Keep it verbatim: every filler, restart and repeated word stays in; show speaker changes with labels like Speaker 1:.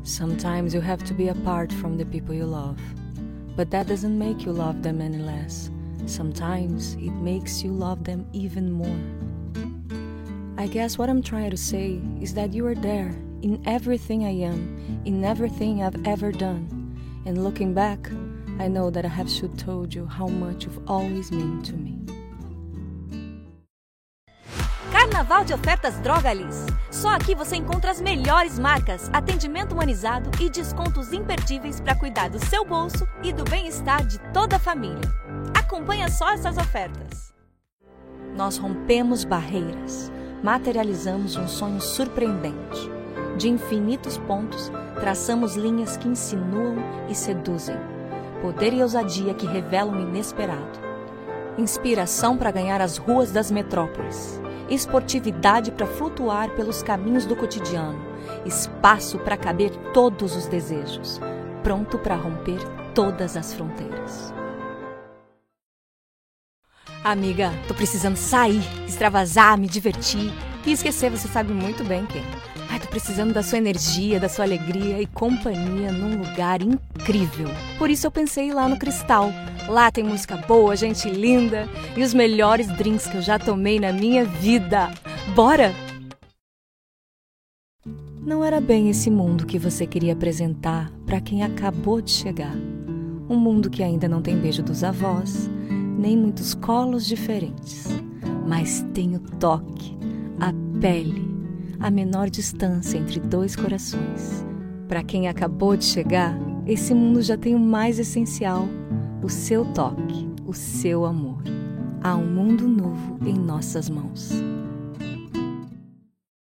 Speaker 1: Sometimes you have to be apart from the people you love, but that doesn't make you love them any less. Sometimes it makes you love them even more. I guess what I'm trying to say is that you are there in everything I am, in everything I've ever done. And looking back, I know that I have should told you how much you've always meant to me.
Speaker 2: Carnaval de ofertas Drogalis. Só aqui você encontra as melhores marcas, atendimento humanizado e descontos imperdíveis para cuidar do seu bolso e do bem-estar de toda a família. Acompanha só essas ofertas. Nós rompemos barreiras, materializamos um sonho surpreendente. De infinitos pontos, traçamos linhas que insinuam e seduzem. Poder e ousadia que revelam o inesperado. Inspiração para ganhar as ruas das metrópoles. Esportividade para flutuar pelos caminhos do cotidiano. Espaço para caber todos os desejos. Pronto para romper todas as fronteiras. Amiga, tô precisando sair, extravasar, me divertir e esquecer, você sabe muito bem quem. Ai, tô precisando da sua energia, da sua alegria e companhia num lugar incrível. Por isso eu pensei em ir lá no Cristal. Lá tem música boa, gente linda e os melhores drinks que eu já tomei na minha vida. Bora? Não era bem esse mundo que você queria apresentar para quem acabou de chegar. Um mundo que ainda não tem beijo dos avós, nem muitos colos diferentes. Mas tem o toque, a pele, a menor distância entre dois corações. Para quem acabou de chegar, esse mundo já tem o mais essencial, o seu toque, o seu amor. Há um mundo novo em nossas mãos.